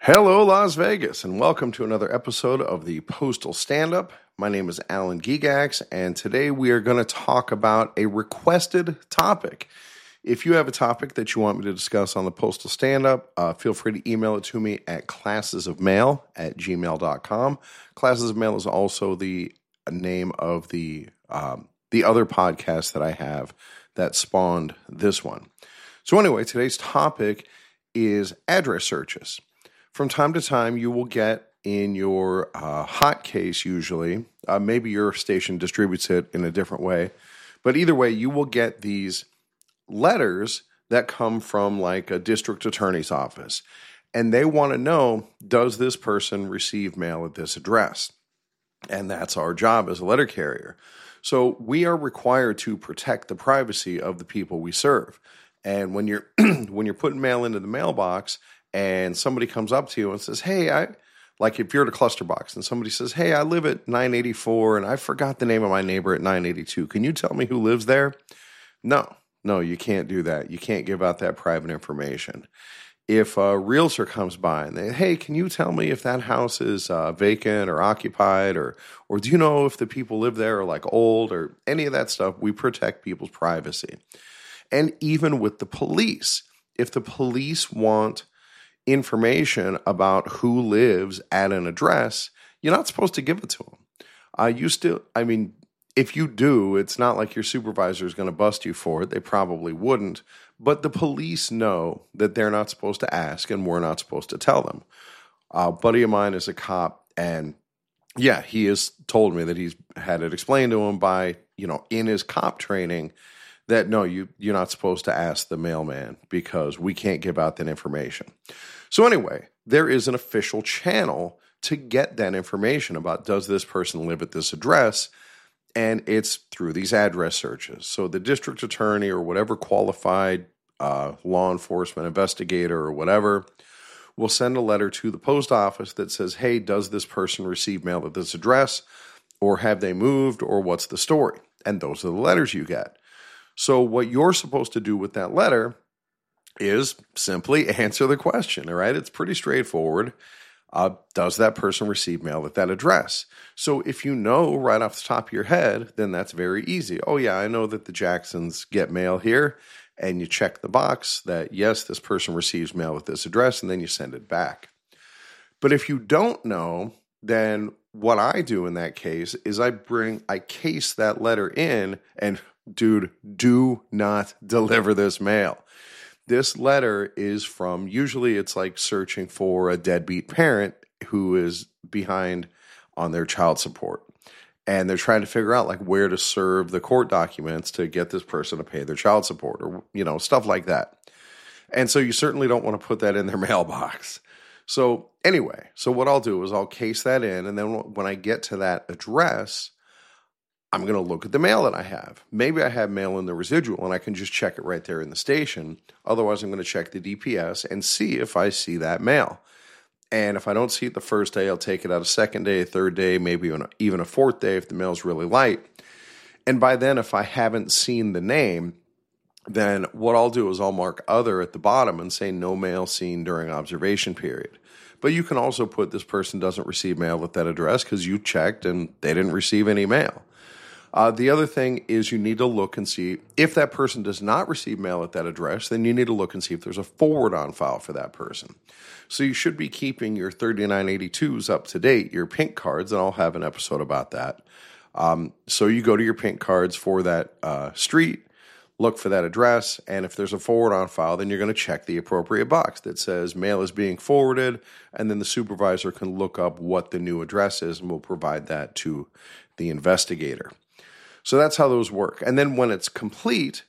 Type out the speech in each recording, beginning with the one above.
Hello, Las Vegas, and welcome to another episode of the Postal Stand-Up. My name is Alan Gigax, and today we are going to talk about a requested topic. If you have a topic that you want me to discuss on the Postal Stand-Up, feel free to email it to me at classesofmail@gmail.com. Classes of Mail is also the name of the other podcast that I have that spawned this one. So anyway, today's topic is address searches. From time to time, you will get in your hot case, usually, maybe your station distributes it in a different way, but either way, you will get these letters that come from like a district attorney's office, and they want to know, does this person receive mail at this address? And that's our job as a letter carrier. So we are required to protect the privacy of the people we serve. And when you're when you're putting mail into the mailbox, and somebody comes up to you and says, hey, like if you're at a cluster box and somebody says, hey, I live at 984 and I forgot the name of my neighbor at 982. Can you tell me who lives there? No, you can't do that. You can't give out that private information. If a realtor comes by and they, hey, can you tell me if that house is vacant or occupied, or do you know if the people live there are like old or any of that stuff? We protect people's privacy. And even with the police, if the police want information about who lives at an address, you're not supposed to give it to them. If you do, it's not like your supervisor is going to bust you for it. They probably wouldn't. But the police know that they're not supposed to ask, and we're not supposed to tell them. A buddy of mine is a cop, and yeah, he has told me that he's had it explained to him by, in his cop training, that no, you're not supposed to ask the mailman because we can't give out that information. So anyway, there is an official channel to get that information about, does this person live at this address? And it's through these address searches. So the district attorney or whatever qualified law enforcement investigator or whatever will send a letter to the post office that says, hey, does this person receive mail at this address? Or have they moved? Or what's the story? And those are the letters you get. So what you're supposed to do with that letter is simply answer the question, all right? It's pretty straightforward. Does that person receive mail at that address? So if you know right off the top of your head, then that's very easy. Oh yeah, I know that the Jacksons get mail here, and you check the box that yes, this person receives mail at this address, and then you send it back. But if you don't know, then what I do in that case is I case that letter in, and dude, do not deliver this mail. This letter is from, usually it's like searching for a deadbeat parent who is behind on their child support. And they're trying to figure out like where to serve the court documents to get this person to pay their child support or, stuff like that. And so you certainly don't want to put that in their mailbox. So anyway, what I'll do is I'll case that in. And then when I get to that address, I'm going to look at the mail that I have. Maybe I have mail in the residual and I can just check it right there in the station. Otherwise, I'm going to check the DPS and see if I see that mail. And if I don't see it the first day, I'll take it out a second day, a third day, maybe even a fourth day if the mail's really light. And by then, if I haven't seen the name, then what I'll do is I'll mark other at the bottom and say no mail seen during observation period. But you can also put this person doesn't receive mail at that address because you checked and they didn't receive any mail. The other thing is you need to look and see if that person does not receive mail at that address, then you need to look and see if there's a forward on file for that person. So you should be keeping your 3982s up to date, your pink cards, and I'll have an episode about that. So you go to your pink cards for that street, look for that address, and if there's a forward on file, then you're going to check the appropriate box that says mail is being forwarded, and then the supervisor can look up what the new address is and will provide that to the investigator. So that's how those work. And then when it's complete,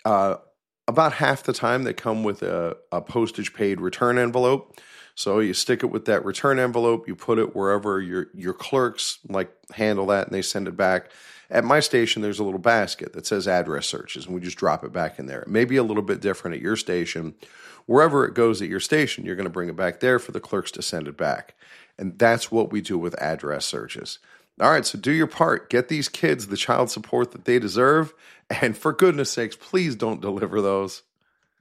about half the time they come with a postage paid return envelope. So you stick it with that return envelope, you put it wherever your clerks like handle that and they send it back. At my station, there's a little basket that says address searches, and we just drop it back in there. It may be a little bit different at your station. Wherever it goes at your station, you're going to bring it back there for the clerks to send it back. And that's what we do with address searches. All right, so do your part. Get these kids the child support that they deserve. And for goodness sakes, please don't deliver those.